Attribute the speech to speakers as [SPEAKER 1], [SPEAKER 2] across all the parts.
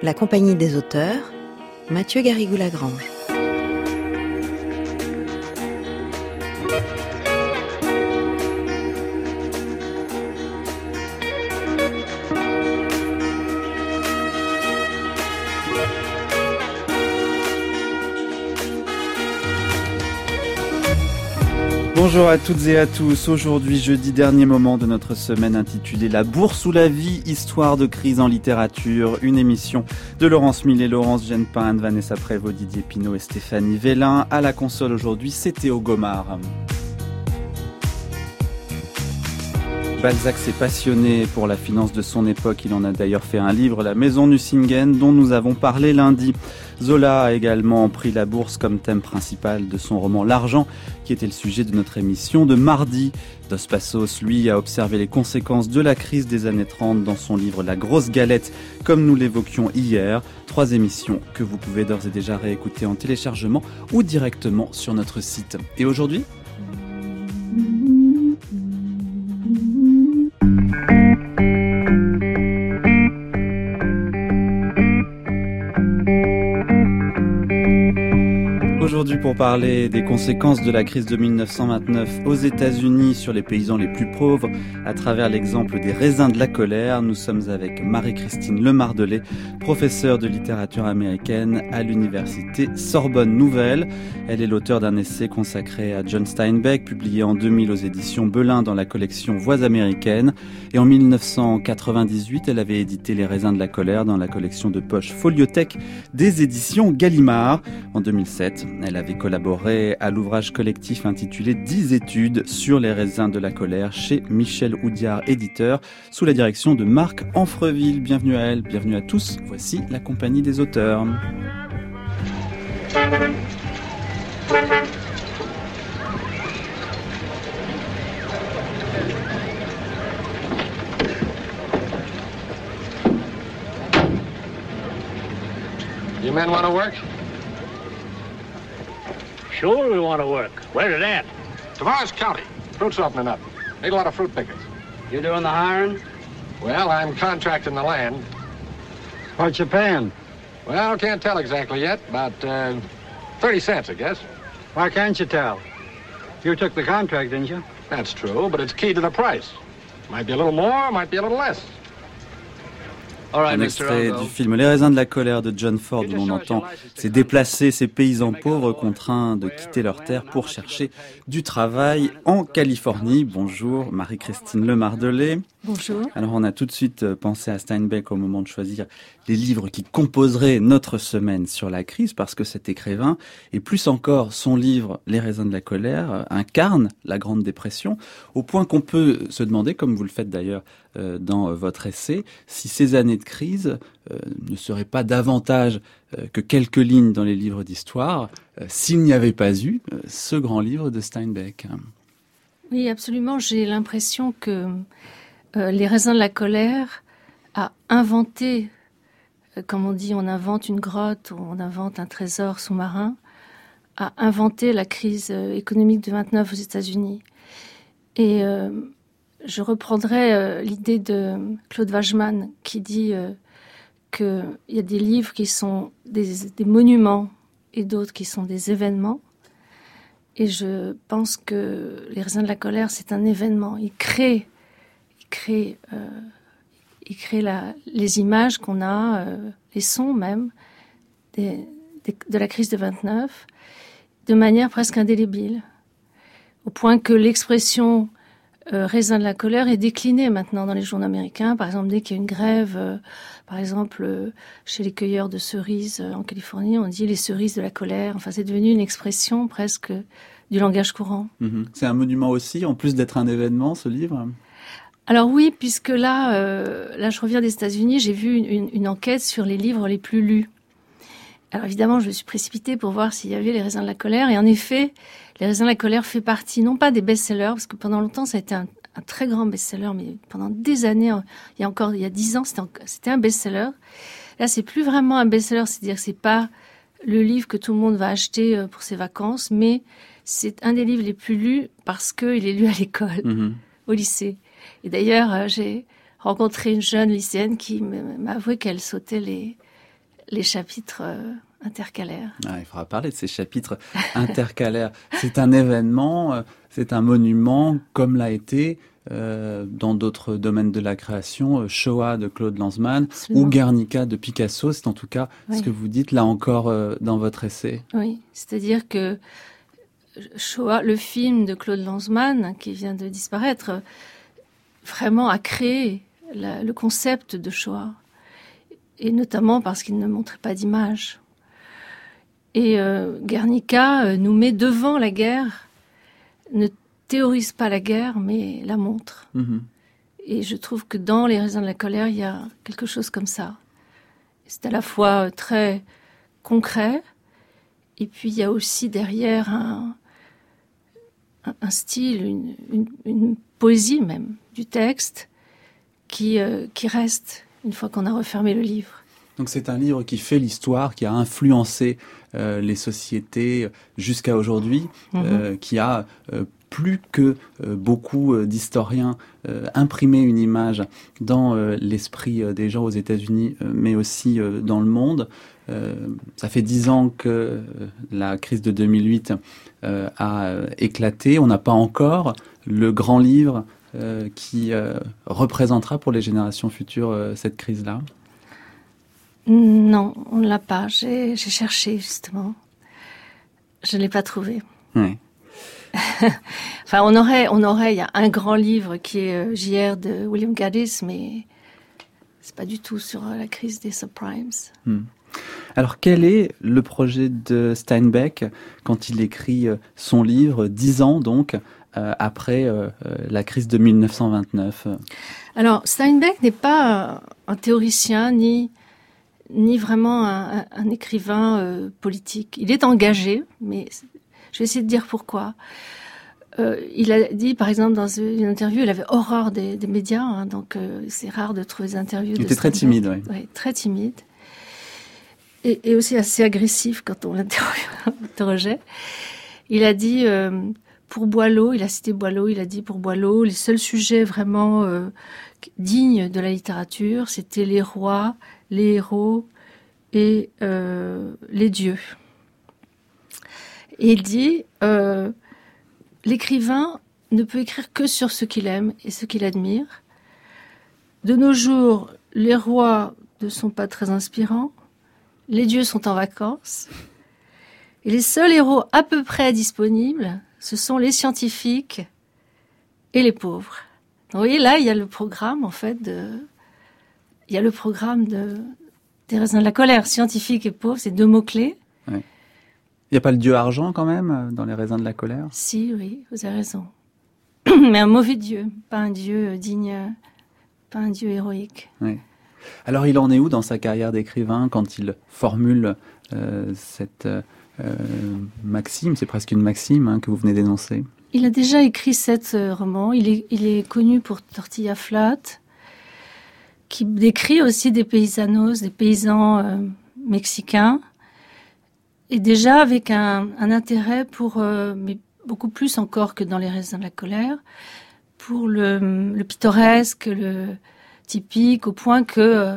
[SPEAKER 1] La compagnie des auteurs, Mathieu Garrigou-Lagrange.
[SPEAKER 2] Bonjour à toutes et à tous. Aujourd'hui, jeudi, dernier moment de notre semaine intitulée La Bourse ou la vie, histoire de crise en littérature. Une émission de Laurence Millet, Laurence Genepin, Vanessa Prévost, Didier Pinot et Stéphanie Vélin. À la console aujourd'hui, c'est Théo Gomard. Balzac s'est passionné pour la finance de son époque. Il en a d'ailleurs fait un livre, La Maison Nucingen, dont nous avons parlé lundi. Zola a également pris la bourse comme thème principal de son roman L'Argent, qui était le sujet de notre émission de mardi. Dos Passos, lui, a observé les conséquences de la crise des années 30 dans son livre La Grosse Galette, comme nous l'évoquions hier. 3 émissions que vous pouvez d'ores et déjà réécouter en téléchargement ou directement sur notre site. Et aujourd'hui ? Aujourd'hui, pour parler des conséquences de la crise de 1929 aux États-Unis sur les paysans les plus pauvres, à travers l'exemple des raisins de la colère, nous sommes avec Marie-Christine Lemardelais, professeure de littérature américaine à l'université Sorbonne Nouvelle. Elle est l'auteure d'un essai consacré à John Steinbeck, publié en 2000 aux éditions Belin dans la collection Voix américaines. Et en 1998, elle avait édité Les raisins de la colère dans la collection de poche Foliothèque des éditions Gallimard. En 2007, elle avait collaboré à l'ouvrage collectif intitulé 10 études sur les raisins de la colère chez Michel Oudiard, éditeur, sous la direction de Marc Amfreville. Bienvenue à elle, bienvenue à tous. Voici la compagnie des auteurs.
[SPEAKER 3] You men want to work?
[SPEAKER 4] Sure we want to work. Where's it at?
[SPEAKER 3] Tavares County. Fruit's opening up. Need a lot of fruit pickers.
[SPEAKER 4] You doing the hiring?
[SPEAKER 3] Well, I'm contracting the land.
[SPEAKER 4] What you paying?
[SPEAKER 3] Well, can't tell exactly yet. About 30 cents, I guess.
[SPEAKER 4] Why can't you tell? You took the contract, didn't you?
[SPEAKER 3] That's true, but it's key to the price. Might be a little more, might be a little less.
[SPEAKER 2] Un extrait du film Les raisins de la colère de John Ford, où l'on entend ces déplacés, ces paysans pauvres contraints de quitter leur terre pour chercher du travail en Californie. Bonjour Marie-Christine Lemardelais.
[SPEAKER 5] Bonjour.
[SPEAKER 2] Alors on a tout de suite pensé à Steinbeck au moment de choisir les livres qui composeraient notre semaine sur la crise, parce que cet écrivain, et plus encore son livre Les raisins de la colère, incarne la Grande Dépression, au point qu'on peut se demander, comme vous le faites d'ailleurs dans votre essai, si ces années de crise ne seraient pas davantage que quelques lignes dans les livres d'histoire, s'il n'y avait pas eu ce grand livre de Steinbeck.
[SPEAKER 5] Oui, absolument. J'ai l'impression que Les raisins de la colère a inventé, comme on dit, on invente une grotte ou on invente un trésor sous-marin, a inventé la crise économique de 29 aux États-Unis. Et je reprendrai l'idée de Claude Wajman qui dit qu'il y a des livres qui sont des monuments et d'autres qui sont des événements. Et je pense que Les raisins de la colère, c'est un événement. Il crée les images qu'on a, les sons même, de la crise de 29, de manière presque indélébile. Au point que l'expression raisin de la colère est déclinée maintenant dans les journaux américains. Par exemple, dès qu'il y a une grève, par exemple, chez les cueilleurs de cerises en Californie, on dit les cerises de la colère. Enfin, c'est devenu une expression presque du langage courant.
[SPEAKER 2] C'est un monument aussi, en plus d'être un événement, ce livre ?
[SPEAKER 5] Alors oui, puisque là, je reviens des États-Unis, j'ai vu une enquête sur les livres les plus lus. Alors évidemment, je me suis précipitée pour voir s'il y avait Les raisins de la colère. Et en effet, Les raisins de la colère fait partie, non pas des best-sellers, parce que pendant longtemps, ça a été un très grand best-seller, mais pendant des années, il y a 10 ans, c'était un best-seller. Là, c'est plus vraiment un best-seller, c'est-à-dire que c'est pas le livre que tout le monde va acheter pour ses vacances, mais c'est un des livres les plus lus parce qu'il est lu à l'école, au lycée. Et d'ailleurs, j'ai rencontré une jeune lycéenne qui m'a avoué qu'elle sautait les chapitres intercalaires.
[SPEAKER 2] Il faudra parler de ces chapitres intercalaires. C'est un événement, c'est un monument, comme l'a été dans d'autres domaines de la création, Shoah de Claude Lanzmann ou Guernica de Picasso. C'est en tout cas ce que vous dites là encore dans votre essai.
[SPEAKER 5] Oui, c'est-à-dire que Shoah, le film de Claude Lanzmann, qui vient de disparaître, vraiment a créé le concept de Shoah. Et notamment parce qu'il ne montrait pas d'image. Et Guernica nous met devant la guerre, ne théorise pas la guerre, mais la montre. Et je trouve que dans Les raisins de la colère, il y a quelque chose comme ça. C'est à la fois très concret, et puis il y a aussi derrière un style, une poésie même du texte qui reste une fois qu'on a refermé le livre.
[SPEAKER 2] Donc c'est un livre qui fait l'histoire, qui a influencé les sociétés jusqu'à aujourd'hui, qui a plus que beaucoup d'historiens imprimé une image dans l'esprit des gens aux États-Unis, mais aussi dans le monde. Ça fait 10 ans que la crise de 2008 a éclaté. On n'a pas encore le grand livre qui représentera pour les générations futures cette crise-là.
[SPEAKER 5] Non, on ne l'a pas. J'ai cherché, justement. Je ne l'ai pas trouvé.
[SPEAKER 2] Oui.
[SPEAKER 5] Enfin, on aurait, il y a un grand livre qui est JR de William Gaddis, mais c'est pas du tout sur la crise des subprimes.
[SPEAKER 2] Alors, quel est le projet de Steinbeck quand il écrit son livre, 10 ans donc, après la crise de 1929 ?
[SPEAKER 5] Alors, Steinbeck n'est pas un théoricien, ni vraiment un écrivain politique. Il est engagé, mais je vais essayer de dire pourquoi. Il a dit, par exemple, dans une interview, il avait horreur des médias, hein, donc c'est rare de trouver des interviews. Il
[SPEAKER 2] était très timide, oui.
[SPEAKER 5] Oui, très timide. Et aussi assez agressif quand on l'interrogeait. Il a dit, pour Boileau, il a cité Boileau, il a dit pour Boileau, les seuls sujets vraiment dignes de la littérature, c'était les rois, les héros et les dieux. Et il dit, l'écrivain ne peut écrire que sur ce qu'il aime et ce qu'il admire. De nos jours, les rois ne sont pas très inspirants, les dieux sont en vacances, et les seuls héros à peu près disponibles, ce sont les scientifiques et les pauvres. Donc, vous voyez, là, il y a le programme, en fait, des raisins de la colère. Scientifique et pauvre, c'est deux mots-clés.
[SPEAKER 2] Ouais. Il n'y a pas le dieu argent, quand même, dans les raisins de la colère ?
[SPEAKER 5] Si, oui, vous avez raison. Mais un mauvais dieu, pas un dieu digne, pas un dieu héroïque.
[SPEAKER 2] Oui. Alors, il en est où dans sa carrière d'écrivain quand il formule cette maxime, c'est presque une maxime que vous venez d'énoncer ?
[SPEAKER 5] Il a déjà écrit 7 romans. Il est connu pour Tortilla Flat, qui décrit aussi des paysanos, des paysans mexicains, et déjà avec un intérêt pour, mais beaucoup plus encore que dans Les raisins de la colère, pour le pittoresque, le typique, au point que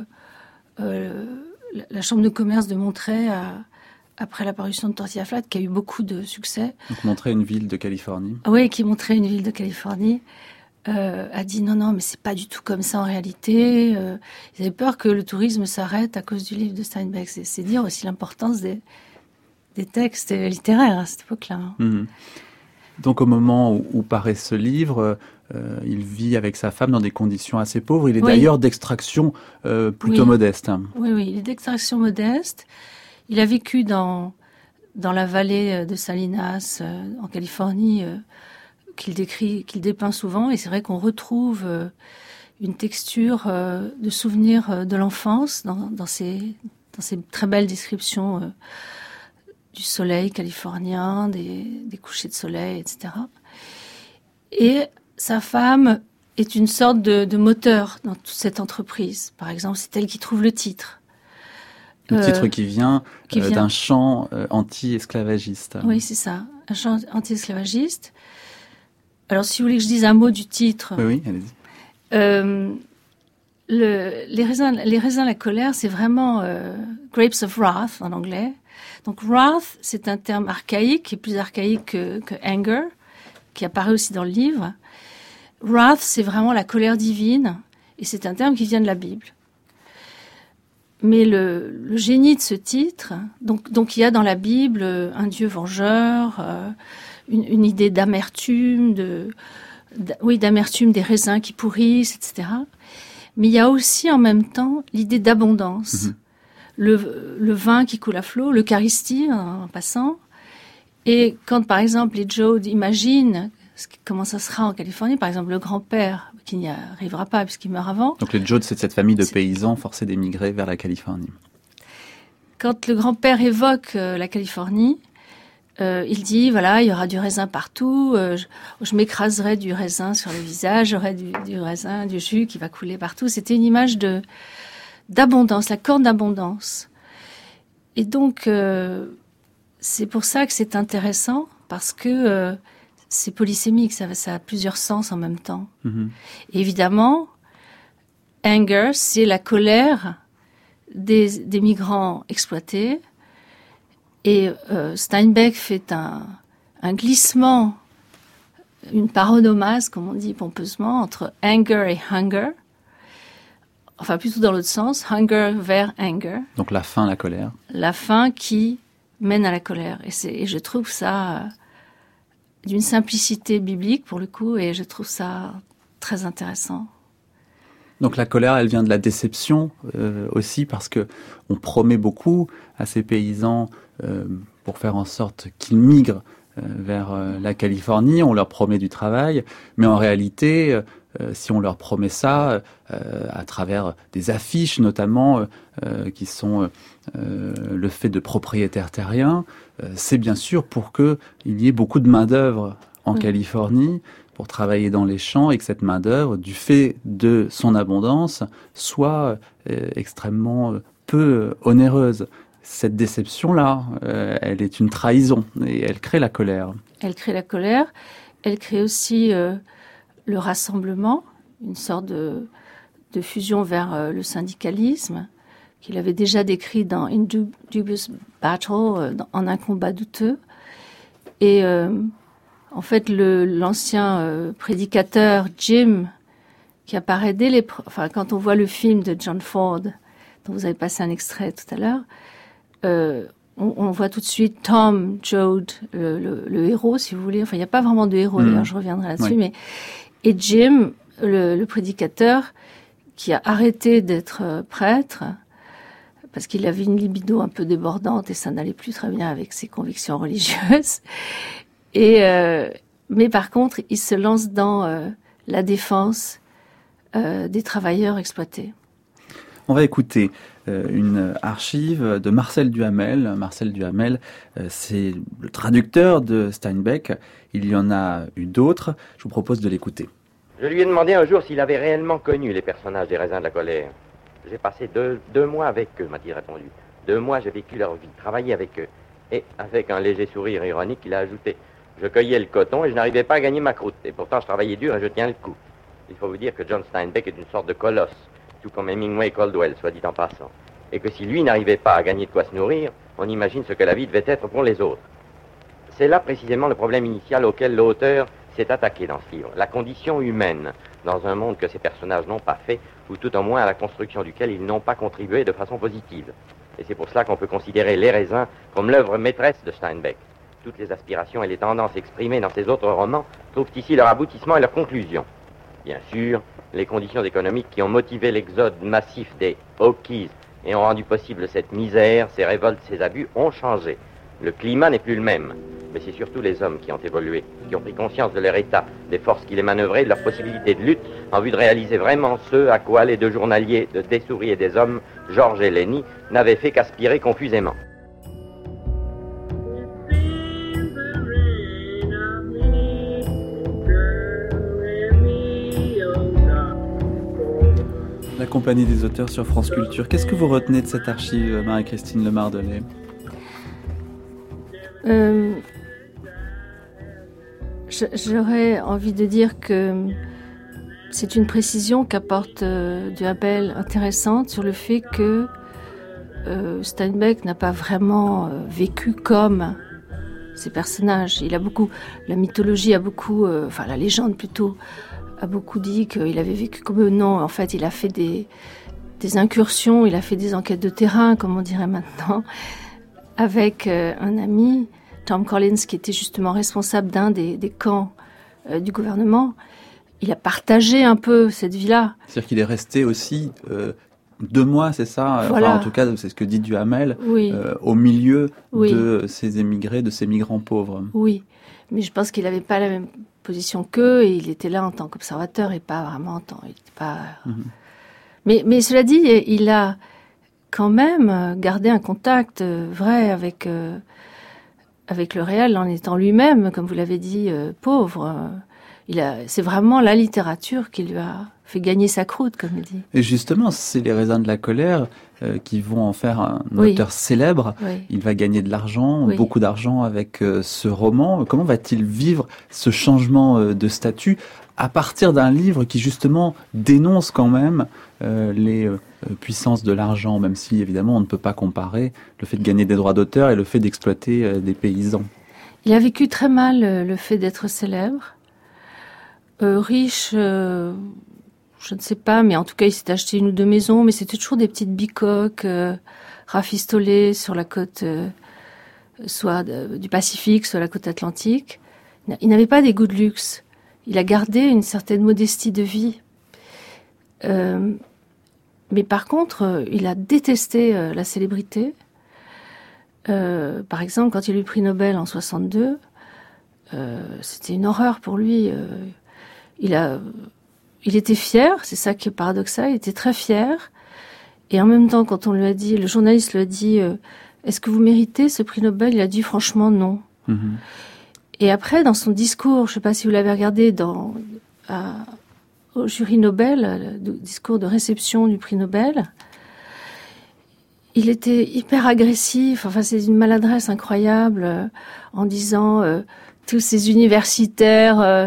[SPEAKER 5] la Chambre de commerce de Monterey après l'apparition de Tortilla Flat, qui a eu beaucoup de succès.
[SPEAKER 2] Donc montrer une ville de Californie.
[SPEAKER 5] Oui, qui montrait une ville de Californie, a dit non, mais c'est pas du tout comme ça en réalité. Ils avaient peur que le tourisme s'arrête à cause du livre de Steinbeck. C'est dire aussi l'importance des textes littéraires à cette époque-là.
[SPEAKER 2] Mmh. Donc au moment où paraît ce livre, il vit avec sa femme dans des conditions assez pauvres. Il est d'ailleurs d'extraction plutôt modeste.
[SPEAKER 5] Oui, il est d'extraction modeste. Il a vécu dans la vallée de Salinas, en Californie, qu'il dépeint souvent. Et c'est vrai qu'on retrouve une texture de souvenirs de l'enfance dans ces très belles descriptions du soleil californien, des couchers de soleil, etc. Et sa femme est une sorte de moteur dans toute cette entreprise. Par exemple, c'est elle qui trouve le titre.
[SPEAKER 2] Le titre qui vient d'un chant anti-esclavagiste.
[SPEAKER 5] Oui, c'est ça, un chant anti-esclavagiste. Alors, si vous voulez que je dise un mot du titre...
[SPEAKER 2] Oui, allez-y.
[SPEAKER 5] les raisins de la colère, c'est vraiment grapes of wrath en anglais. Donc wrath, c'est un terme archaïque, qui est plus archaïque que anger, qui apparaît aussi dans le livre. Wrath, c'est vraiment la colère divine, et c'est un terme qui vient de la Bible. Mais le génie de ce titre, donc il y a dans la Bible un Dieu vengeur, une idée d'amertume, d'amertume des raisins qui pourrissent, etc. Mais il y a aussi en même temps l'idée d'abondance. Le vin qui coule à flot, l'Eucharistie en passant. Et quand par exemple les Jodes imaginent comment ça sera en Californie, par exemple le grand-père qui n'y arrivera pas puisqu'il meurt avant.
[SPEAKER 2] Donc les Jodes, c'est cette famille de paysans forcés d'émigrer vers la Californie.
[SPEAKER 5] Quand le grand-père évoque la Californie, il dit, voilà, il y aura du raisin partout, je m'écraserai du raisin sur le visage, j'aurai du raisin, du jus qui va couler partout. C'était une image d'abondance, la corne d'abondance. Et donc, c'est pour ça que c'est intéressant, parce que c'est polysémique, ça a plusieurs sens en même temps. Et évidemment, anger, c'est la colère des migrants exploités. Et Steinbeck fait un glissement, une paronomase, comme on dit pompeusement, entre anger et hunger. Enfin, plutôt dans l'autre sens, hunger vers anger.
[SPEAKER 2] Donc la faim, la colère.
[SPEAKER 5] La faim qui mène à la colère. Et je trouve ça d'une simplicité biblique, pour le coup, et je trouve ça très intéressant.
[SPEAKER 2] Donc la colère, elle vient de la déception aussi, parce que on promet beaucoup à ces paysans pour faire en sorte qu'ils migrent vers la Californie. On leur promet du travail, mais en réalité, si on leur promet ça à travers des affiches notamment qui sont le fait de propriétaires terriens, c'est bien sûr pour qu'il y ait beaucoup de main-d'œuvre en Californie pour travailler dans les champs, et que cette main-d'œuvre, du fait de son abondance, soit extrêmement peu onéreuse. Cette déception-là, elle est une trahison et elle crée la colère.
[SPEAKER 5] Elle crée la colère, elle crée aussi le rassemblement, une sorte de fusion vers le syndicalisme, qu'il avait déjà décrit dans In Dubious Battle, en un combat douteux. Et en fait, l'ancien prédicateur Jim, qui apparaît quand on voit le film de John Ford, dont vous avez passé un extrait tout à l'heure, on voit tout de suite Tom Joad, le héros, si vous voulez. Enfin, il n'y a pas vraiment de héros, d'ailleurs, je reviendrai là-dessus.
[SPEAKER 2] Oui.
[SPEAKER 5] Et Jim, le prédicateur, qui a arrêté d'être prêtre, parce qu'il avait une libido un peu débordante et ça n'allait plus très bien avec ses convictions religieuses. Mais par contre, il se lance dans la défense des travailleurs exploités.
[SPEAKER 2] On va écouter une archive de Marcel Duhamel. Marcel Duhamel, c'est le traducteur de Steinbeck. Il y en a eu d'autres. Je vous propose de l'écouter.
[SPEAKER 6] Je lui ai demandé un jour s'il avait réellement connu les personnages des raisins de la colère. J'ai passé deux mois avec eux, m'a-t-il répondu. 2 mois, j'ai vécu leur vie, travaillé avec eux. Et avec un léger sourire ironique, il a ajouté: je cueillais le coton et je n'arrivais pas à gagner ma croûte. Et pourtant, je travaillais dur et je tiens le coup. Il faut vous dire que John Steinbeck est une sorte de colosse, tout comme Hemingway Caldwell, soit dit en passant. Et que si lui n'arrivait pas à gagner de quoi se nourrir, on imagine ce que la vie devait être pour les autres. C'est là précisément le problème initial auquel l'auteur s'est attaqué dans ce livre. La condition humaine, dans un monde que ces personnages n'ont pas fait, ou tout au moins à la construction duquel ils n'ont pas contribué de façon positive. Et c'est pour cela qu'on peut considérer Les raisins comme l'œuvre maîtresse de Steinbeck. Toutes les aspirations et les tendances exprimées dans ses autres romans trouvent ici leur aboutissement et leur conclusion. Bien sûr, les conditions économiques qui ont motivé l'exode massif des Hawkees et ont rendu possible cette misère, ces révoltes, ces abus ont changé. Le climat n'est plus le même, mais c'est surtout les hommes qui ont évolué, qui ont pris conscience de leur état, des forces qui les manœuvraient, de leurs possibilités de lutte, en vue de réaliser vraiment ce à quoi les 2 journaliers de Des souris et des hommes, Georges et Lenny, n'avaient fait qu'aspirer confusément.
[SPEAKER 2] La compagnie des auteurs sur France Culture. Qu'est-ce que vous retenez de cette archive, Marie-Christine Lemardelet ?
[SPEAKER 5] J'aurais envie de dire que c'est une précision qu'apporte Duhamel intéressante sur le fait que Steinbeck n'a pas vraiment vécu comme ces personnages. Il a beaucoup, la mythologie a beaucoup, la légende plutôt, a beaucoup dit qu'il avait vécu comme eux. Non, en fait, il a fait des incursions, il a fait des enquêtes de terrain, comme on dirait maintenant, avec un ami, Tom Collins, qui était justement responsable d'un des camps du gouvernement. Il a partagé un peu cette vie-là.
[SPEAKER 2] C'est-à-dire qu'il est resté aussi 2 mois, c'est ça?
[SPEAKER 5] Voilà.
[SPEAKER 2] Enfin, en tout cas, c'est ce que dit Duhamel,
[SPEAKER 5] Oui.
[SPEAKER 2] au milieu
[SPEAKER 5] Oui.
[SPEAKER 2] de ces émigrés, de ces migrants pauvres.
[SPEAKER 5] Oui, mais je pense qu'il n'avait pas la même position qu'eux, et il était là en tant qu'observateur et pas vraiment en tant... Il était pas... Mais cela dit, il a quand même gardé un contact vrai avec le réel, en étant lui-même, comme vous l'avez dit, pauvre. C'est vraiment la littérature qui lui a fait gagner sa croûte, comme il dit.
[SPEAKER 2] Et justement, c'est les raisins de la colère qui vont en faire un
[SPEAKER 5] Oui.
[SPEAKER 2] auteur célèbre.
[SPEAKER 5] Oui.
[SPEAKER 2] Il va gagner de l'argent,
[SPEAKER 5] Oui.
[SPEAKER 2] beaucoup d'argent avec ce roman. Comment va-t-il vivre ce changement de statut à partir d'un livre qui justement dénonce quand même les puissances de l'argent, même si évidemment on ne peut pas comparer le fait de gagner des droits d'auteur et le fait d'exploiter des paysans?
[SPEAKER 5] Il a vécu très mal le fait d'être célèbre. Riche, je ne sais pas, mais en tout cas, il s'est acheté 1 ou 2 maisons, mais c'était toujours des petites bicoques rafistolées sur la côte soit du Pacifique, soit la côte Atlantique. Il n'avait pas des goûts de luxe. Il a gardé une certaine modestie de vie. Mais par contre, il a détesté la célébrité. Par exemple, quand il a eu le prix Nobel en 62, c'était une horreur pour lui. Il était fier, c'est ça qui est paradoxal, il était très fier. Et en même temps, quand on lui a dit, le journaliste lui a dit, est-ce que vous méritez ce prix Nobel? Il a dit franchement non. Et après, dans son discours, je ne sais pas si vous l'avez regardé, au jury Nobel, le discours de réception du prix Nobel, il était hyper agressif, enfin c'est une maladresse incroyable, en disant tous ces universitaires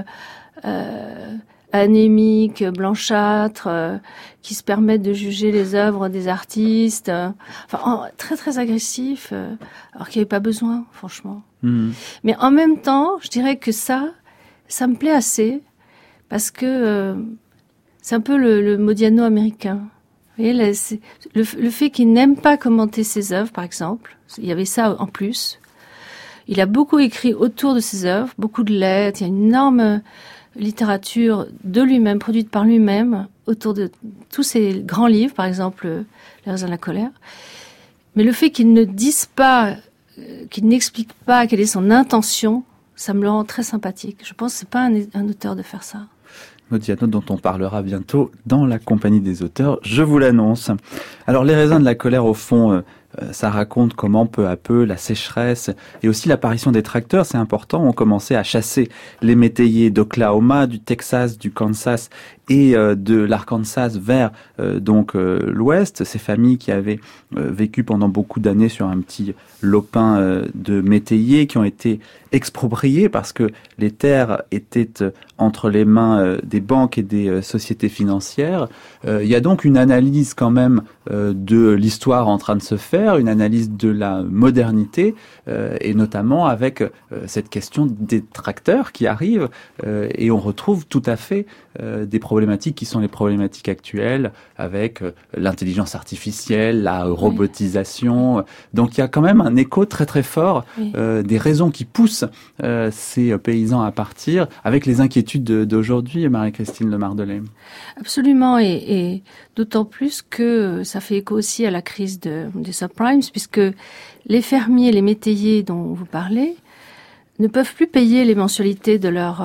[SPEAKER 5] anémiques, blanchâtres, qui se permettent de juger les œuvres des artistes, très très agressif, alors qu'il n'y avait pas besoin, franchement. Mais en même temps, je dirais que ça me plaît assez, parce que c'est un peu le Modiano américain. Vous voyez, le fait qu'il n'aime pas commenter ses œuvres, par exemple, il y avait ça en plus. Il a beaucoup écrit autour de ses œuvres, beaucoup de lettres, il y a une énorme littérature de lui-même, produite par lui-même, autour de tous ses grands livres, par exemple Les raisins de la colère. Mais le fait qu'il ne dise pas, qu'il n'explique pas quelle est son intention, ça me le rend très sympathique. Je pense que c'est pas un auteur de faire ça.
[SPEAKER 2] Modiano, dont on parlera bientôt dans la compagnie des auteurs, je vous l'annonce. Alors, Les raisins de la colère, au fond, ça raconte comment peu à peu la sécheresse et aussi l'apparition des tracteurs, c'est important, ont commencé à chasser les métayers d'Oklahoma, du Texas, du Kansas et de l'Arkansas vers l'ouest, ces familles qui avaient vécu pendant beaucoup d'années sur un petit lopin de métayers, qui ont été expropriés parce que les terres étaient entre les mains des banques et des sociétés financières. Il y a donc une analyse quand même de l'histoire en train de se faire, une analyse de la modernité, et notamment avec cette question des tracteurs qui arrivent, et on retrouve tout à fait des problématiques qui sont les problématiques actuelles, avec l'intelligence artificielle, la robotisation. Donc il y a quand même un écho très très fort des raisons qui poussent ces paysans à partir, avec les inquiétudes d'aujourd'hui, Marie-Christine Le Mardelet.
[SPEAKER 5] Absolument, et d'autant plus que ça fait écho aussi à la crise des subprimes, puisque les fermiers, les métayers dont vous parlez, ne peuvent plus payer les mensualités de leur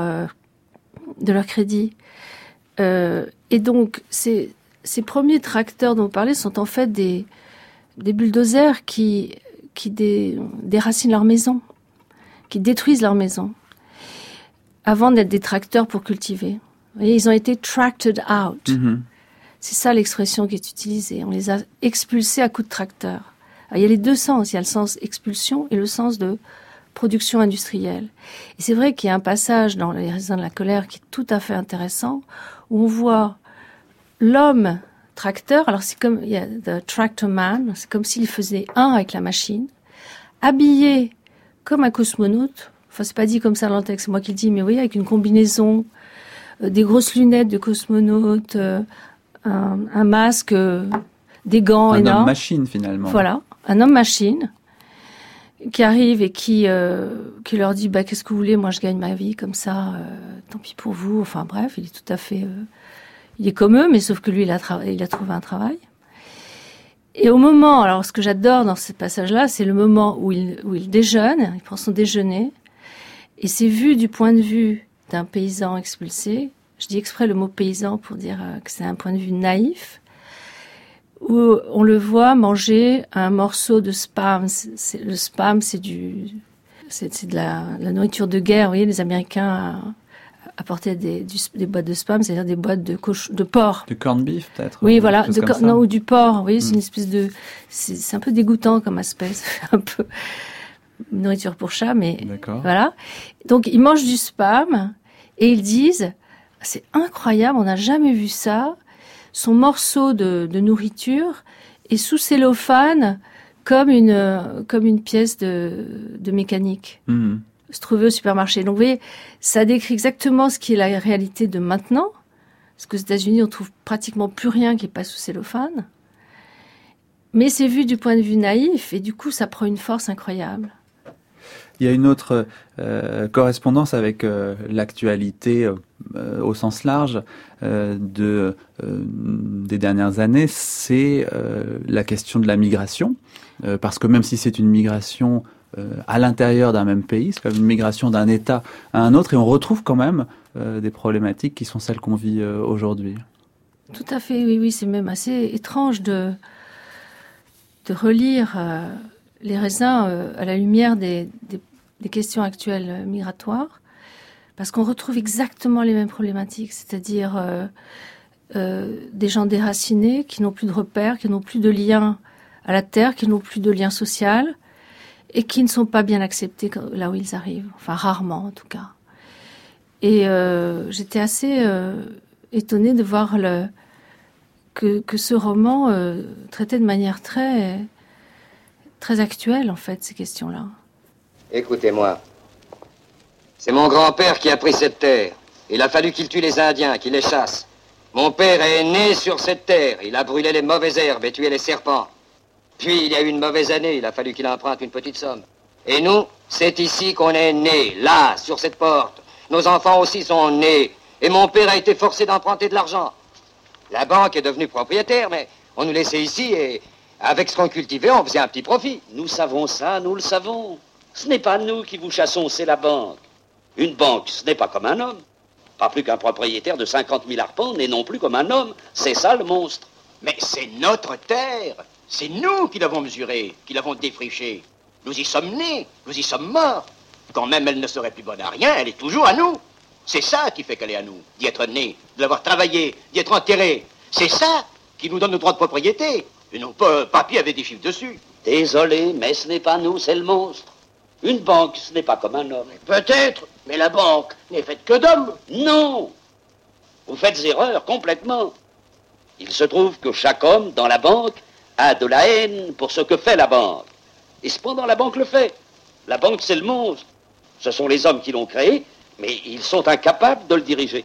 [SPEAKER 5] crédit. Et donc, ces premiers tracteurs dont vous parlez sont en fait des bulldozers qui déracinent leur maison, qui détruisent leur maison, avant d'être des tracteurs pour cultiver. Vous voyez, ils ont été tracted out. C'est ça l'expression qui est utilisée. On les a expulsés à coups de tracteur. Alors, il y a les deux sens. Il y a le sens expulsion et le sens de production industrielle. Et c'est vrai qu'il y a un passage dans Les raisins de la colère qui est tout à fait intéressant, où on voit l'homme tracteur, alors c'est comme, il y a The Tractor Man, c'est comme s'il faisait un avec la machine, habillé comme un cosmonaute, enfin c'est pas dit comme ça dans le texte, c'est moi qui le dis, mais oui, avec une combinaison, des grosses lunettes de cosmonaute, un masque, des gants énormes.
[SPEAKER 2] Un homme machine finalement.
[SPEAKER 5] Voilà, un homme machine qui arrive et qui leur dit qu'est-ce que vous voulez, moi je gagne ma vie comme ça, tant pis pour vous. Enfin bref, il est tout à fait, il est comme eux, mais sauf que lui il a trouvé un travail. Et au moment, alors ce que j'adore dans ce passage-là, c'est le moment où il déjeune, il prend son déjeuner, et c'est vu du point de vue d'un paysan expulsé. Je dis exprès le mot paysan pour dire que c'est un point de vue naïf, où on le voit manger un morceau de spam. Le spam, c'est de la nourriture de guerre. Vous voyez, les Américains apportaient des boîtes de spam, c'est-à-dire des boîtes de porc.
[SPEAKER 2] Du corned beef, peut-être.
[SPEAKER 5] Oui, voilà, ou du porc. Vous voyez, c'est une espèce de, c'est un peu dégoûtant comme aspect, un peu nourriture pour chat, mais voilà. Donc ils mangent du spam et ils disent, c'est incroyable, on n'a jamais vu ça. Son morceau de nourriture est sous cellophane comme une pièce de mécanique. Mmh. Se trouver au supermarché. Donc vous voyez, ça décrit exactement ce qui est la réalité de maintenant. Parce qu'aux États-Unis, on trouve pratiquement plus rien qui n'est pas sous cellophane. Mais c'est vu du point de vue naïf et du coup, ça prend une force incroyable.
[SPEAKER 2] Il y a une autre correspondance avec l'actualité au sens large des dernières années, c'est la question de la migration. Parce que même si c'est une migration à l'intérieur d'un même pays, c'est comme une migration d'un État à un autre, et on retrouve quand même des problématiques qui sont celles qu'on vit aujourd'hui.
[SPEAKER 5] Tout à fait, oui, c'est même assez étrange de relire les raisins à la lumière des questions actuelles migratoires, parce qu'on retrouve exactement les mêmes problématiques, c'est-à-dire des gens déracinés qui n'ont plus de repères, qui n'ont plus de lien à la terre, qui n'ont plus de lien social, et qui ne sont pas bien acceptés là où ils arrivent, enfin rarement en tout cas. Et j'étais assez étonnée de voir que ce roman traitait de manière très, très actuelle en fait ces questions-là.
[SPEAKER 7] Écoutez-moi, c'est mon grand-père qui a pris cette terre. Il a fallu qu'il tue les Indiens, qu'il les chasse. Mon père est né sur cette terre, il a brûlé les mauvaises herbes et tué les serpents. Puis, il y a eu une mauvaise année, il a fallu qu'il emprunte une petite somme. Et nous, c'est ici qu'on est nés, là, sur cette porte. Nos enfants aussi sont nés. Et mon père a été forcé d'emprunter de l'argent. La banque est devenue propriétaire, mais on nous laissait ici et avec ce qu'on cultivait, on faisait un petit profit.
[SPEAKER 8] Nous savons ça, nous le savons. Ce n'est pas nous qui vous chassons, c'est la banque. Une banque, ce n'est pas comme un homme. Pas plus qu'un propriétaire de 50 000 arpents n'est non plus comme un homme. C'est ça le monstre.
[SPEAKER 9] Mais c'est notre terre. C'est nous qui l'avons mesurée, qui l'avons défrichée. Nous y sommes nés, nous y sommes morts. Quand même elle ne serait plus bonne à rien, elle est toujours à nous. C'est ça qui fait qu'elle est à nous, d'y être né, de l'avoir travaillé, d'y être enterré. C'est ça qui nous donne le droit de propriété. Et non pas papier avec des chiffres dessus.
[SPEAKER 8] Désolé, mais ce n'est pas nous, c'est le monstre. Une banque, ce n'est pas comme un homme.
[SPEAKER 9] Peut-être, mais la banque n'est faite que d'hommes.
[SPEAKER 8] Non. Vous faites erreur complètement. Il se trouve que chaque homme dans la banque a de la haine pour ce que fait la banque. Et cependant, la banque le fait. La banque, c'est le monstre. Ce sont les hommes qui l'ont créé, mais ils sont incapables de le diriger.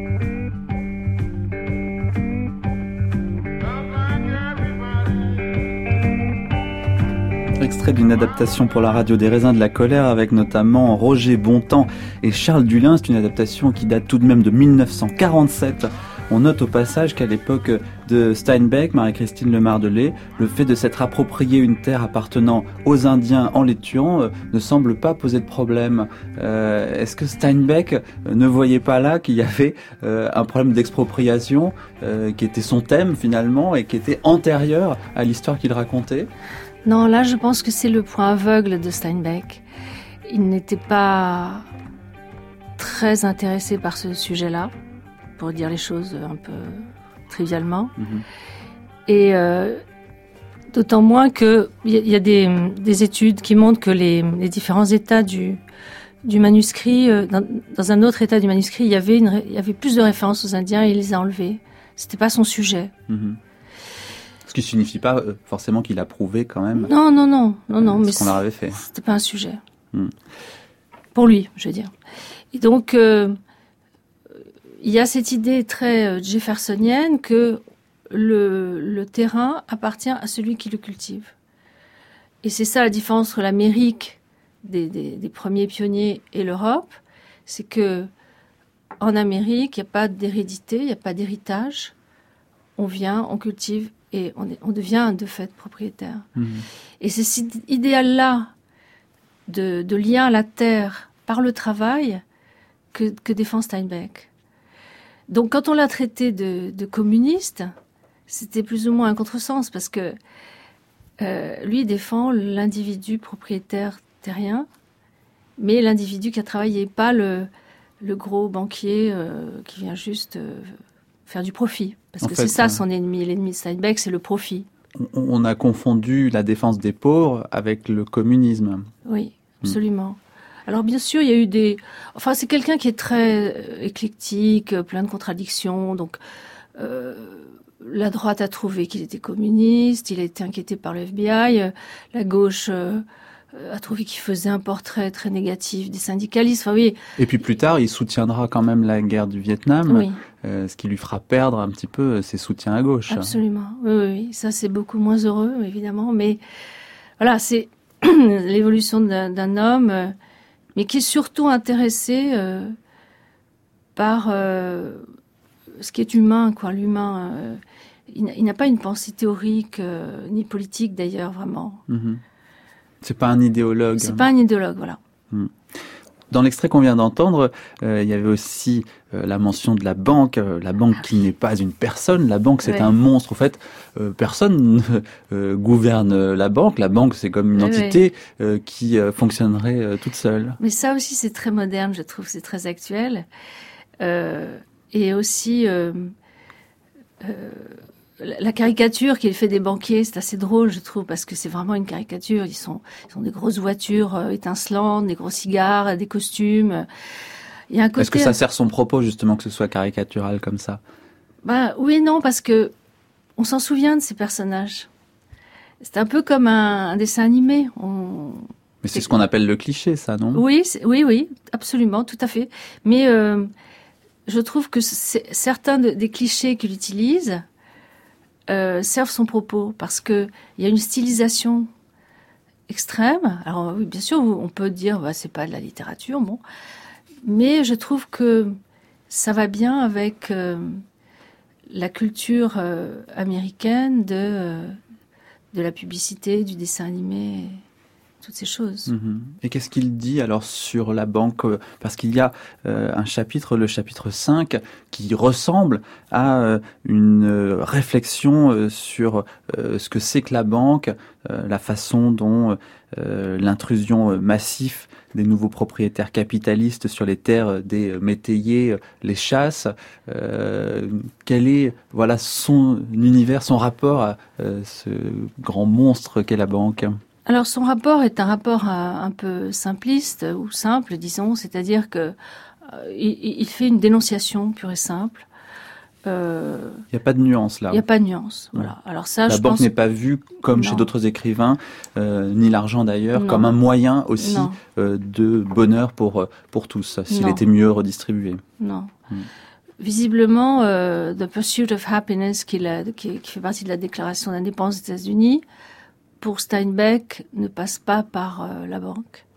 [SPEAKER 2] Extrait d'une adaptation pour la radio des Raisins de la colère avec notamment Roger Bontemps et Charles Dulin. C'est une adaptation qui date tout de même de 1947. On note au passage qu'à l'époque de Steinbeck, Marie-Christine Le Mardelais, le fait de s'être approprié une terre appartenant aux Indiens en les tuant ne semble pas poser de problème. Est-ce que Steinbeck ne voyait pas là qu'il y avait un problème d'expropriation qui était son thème finalement et qui était antérieur à l'histoire qu'il racontait ?
[SPEAKER 5] Non, là je pense que c'est le point aveugle de Steinbeck. Il n'était pas très intéressé par ce sujet-là, pour dire les choses un peu trivialement. Et D'autant moins qu'il y a des études qui montrent que les différents états du manuscrit, dans un autre état du manuscrit, il y avait plus de références aux Indiens et il les a enlevées. C'était pas son sujet.
[SPEAKER 2] Mm-hmm. Ce qui signifie pas forcément qu'il a prouvé quand même.
[SPEAKER 5] Non, mais
[SPEAKER 2] ce qu'on leur avait fait.
[SPEAKER 5] C'était pas un sujet. Pour lui, je veux dire. Et donc, il y a cette idée très jeffersonienne que le terrain appartient à celui qui le cultive. Et c'est ça la différence entre l'Amérique des premiers pionniers et l'Europe, c'est que en Amérique, il n'y a pas d'hérédité, il n'y a pas d'héritage. On vient, on cultive et on devient de fait propriétaire. Et c'est cet idéal-là de lien à la terre par le travail que défend Steinbeck. Donc quand on l'a traité de communiste, c'était plus ou moins un contresens parce que lui défend l'individu propriétaire terrien, mais l'individu qui a travaillé, pas le gros banquier qui vient juste faire du profit. Parce que c'est ça son ennemi. L'ennemi de Steinbeck, c'est le profit.
[SPEAKER 2] On a confondu la défense des pauvres avec le communisme.
[SPEAKER 5] Oui, absolument. Alors bien sûr, il y a eu Enfin, c'est quelqu'un qui est très éclectique, plein de contradictions. Donc, la droite a trouvé qu'il était communiste, il a été inquiété par le FBI. La gauche a trouvé qu'il faisait un portrait très négatif des syndicalistes. Enfin, oui.
[SPEAKER 2] Et puis plus tard, il soutiendra quand même la guerre du Vietnam,
[SPEAKER 5] oui.
[SPEAKER 2] Ce qui lui fera perdre un petit peu ses soutiens à gauche.
[SPEAKER 5] Absolument, oui. Ça, c'est beaucoup moins heureux, évidemment. Mais voilà, c'est l'évolution d'un homme, mais qui est surtout intéressé par ce qui est humain, quoi. L'humain, il n'a pas une pensée théorique, ni politique d'ailleurs, vraiment.
[SPEAKER 2] Mm-hmm. C'est pas un idéologue.
[SPEAKER 5] C'est pas un idéologue, voilà.
[SPEAKER 2] Dans l'extrait qu'on vient d'entendre, il y avait aussi la mention de la banque qui n'est pas une personne. La banque, c'est un monstre. En fait, personne ne gouverne la banque. La banque, c'est comme une entité qui fonctionnerait toute seule.
[SPEAKER 5] Mais ça aussi, c'est très moderne, je trouve. C'est très actuel. Et aussi... la caricature qu'il fait des banquiers, c'est assez drôle, je trouve, parce que c'est vraiment une caricature. Ils ont des grosses voitures étincelantes, des gros cigares, des costumes. Il y a un côté...
[SPEAKER 2] Est-ce que ça sert son propos, justement, que ce soit caricatural comme ça?
[SPEAKER 5] Oui et non, parce que on s'en souvient de ces personnages. C'est un peu comme un dessin animé.
[SPEAKER 2] Mais c'est ce qu'on appelle le cliché, ça, non?
[SPEAKER 5] Oui, absolument, tout à fait. Mais je trouve que certains des clichés qu'il utilise servent son propos, parce que il y a une stylisation extrême. Alors oui, bien sûr, on peut dire c'est pas de la littérature, bon, mais je trouve que ça va bien avec la culture américaine de la publicité, du dessin animé, toutes ces choses.
[SPEAKER 2] Mmh. Et qu'est-ce qu'il dit alors sur la banque? Parce qu'il y a un chapitre, le chapitre 5, qui ressemble à une réflexion sur ce que c'est que la banque, la façon dont l'intrusion massive des nouveaux propriétaires capitalistes sur les terres des métayers les chasse. Quel est son univers, son rapport à ce grand monstre qu'est la banque?
[SPEAKER 5] Alors son rapport est un rapport un peu simpliste ou simple, disons, c'est-à-dire que il fait une dénonciation pure et simple.
[SPEAKER 2] Il n'y a pas de nuance là.
[SPEAKER 5] Il n'y a pas de nuance, voilà. Alors ça,
[SPEAKER 2] la banque n'est pas vue comme chez d'autres écrivains, ni l'argent d'ailleurs, comme un moyen aussi de bonheur pour tous, s'il était mieux redistribué.
[SPEAKER 5] Non. Visiblement, The Pursuit of Happiness, qui fait partie de la Déclaration d'indépendance des États-Unis, pour Steinbeck, ne passe pas par la banque.